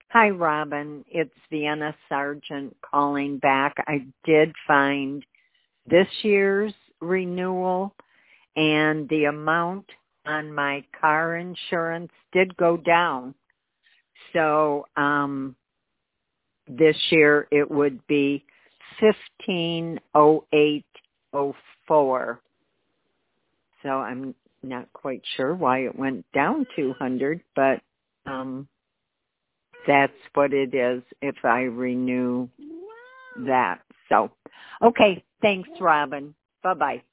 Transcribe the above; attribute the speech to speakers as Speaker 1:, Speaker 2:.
Speaker 1: Hi, Robin. It's Vienna Sargent calling back. I did find this year's renewal, and the amount on my car insurance did go down. So this year it would be 150804. So I'm not quite sure why it went down 200, but that's what it is if I renew that. So, okay. Thanks, Robin. Bye-bye.